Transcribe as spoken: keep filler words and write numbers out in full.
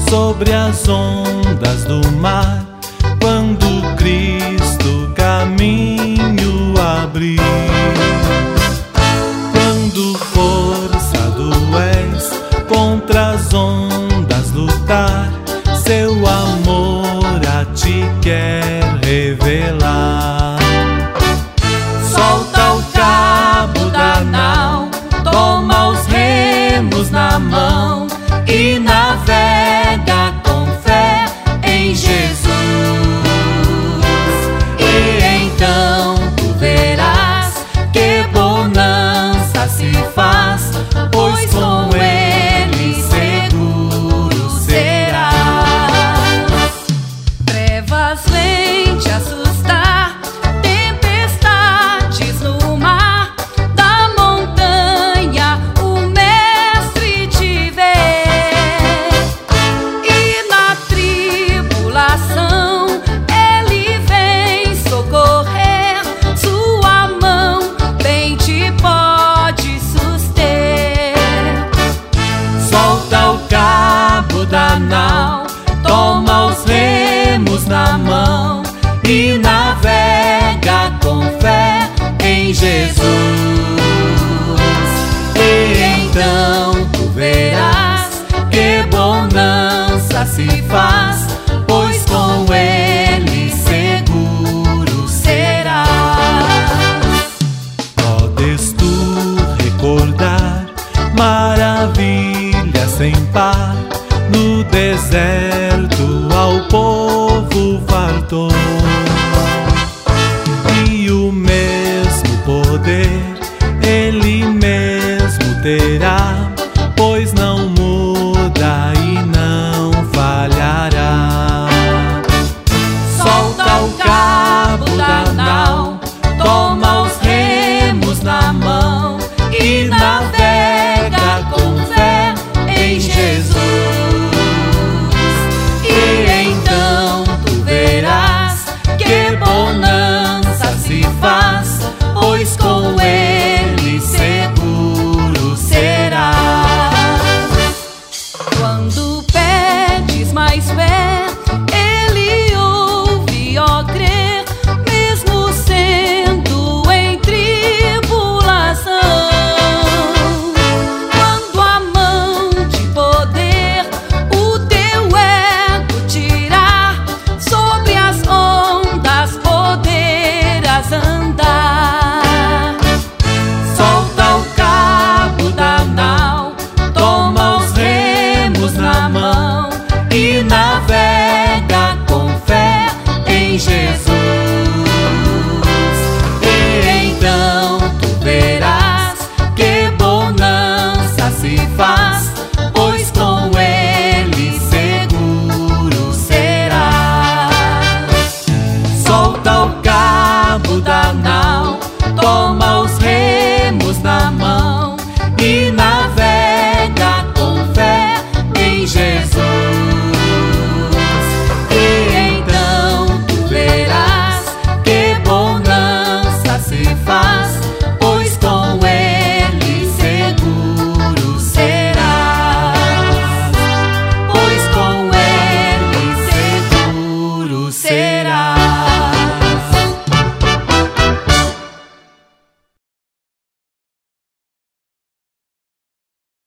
sobre as ondas do mar, quando Cristo caminho abrir. Quando forçado és contra as ondas lutar, seu amor a ti quer revelar. Solta o cabo da nau, toma os remos na mão e navega com fé em Jesus. E então tu verás que bonança se faz, pois com ele seguro serás. Trevas vêm te assustar, tempestades no mar, da montanha o mestre te vê. E na tribulação ele vem socorrer, sua mão bem te pode suster. Solta o cabo da nau, toma os remos na mão e navega com fé em Jesus. E então tu verás que bonança se faz, pois com ele seguro serás. Podes tu recordar maravilhas sem par, no deserto ao povo fartou, e o mesmo poder ele mesmo terá, pois não muda e não falhará. Solta o cabo da nau, toma os remos na mão e navega com fé em Jesus. E então tu verás que bonança se faz, pois com ele seguro serás. Quando pedes mais fé,